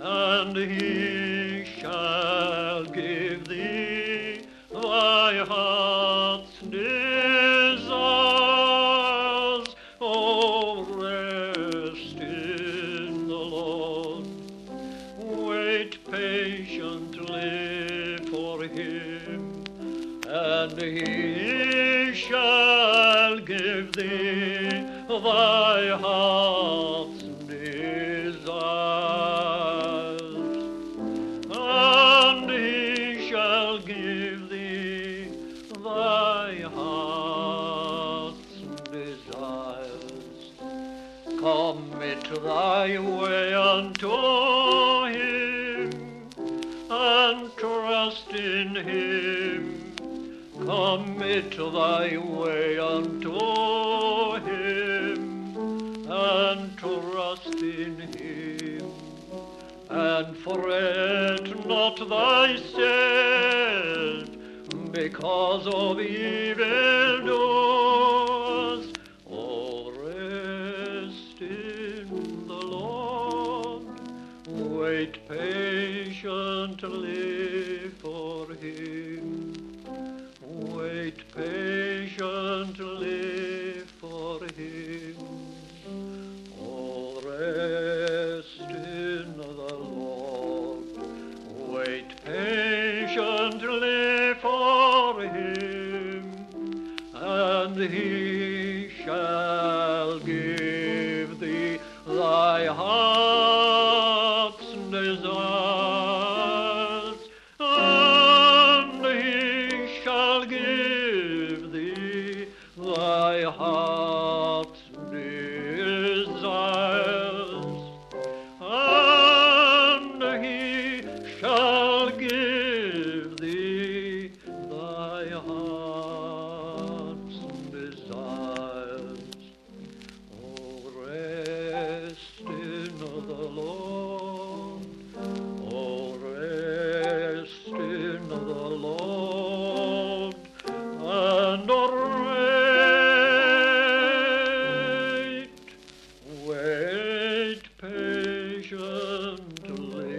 and he shall give thee thy heart's desires. Oh, rest in the Lord, wait patiently for him, and he shall give thee thy heart's desires, and he shall give thee thy heart's desires. Commit thy way unto him, and trust in him. Commit thy way unto him, and trust in him, and fret not thyself because of evildoers. Oh, rest in the Lord, wait patiently for him. Wait patiently for him. Oh, rest in the Lord. Wait patiently for him, and he shall give thee thy heart's desires, and he shall give thee thy heart's desires, and he shall give thee thy heart's desires. Oh, rest in the Lord. Oh, rest in the Lord, and wait patiently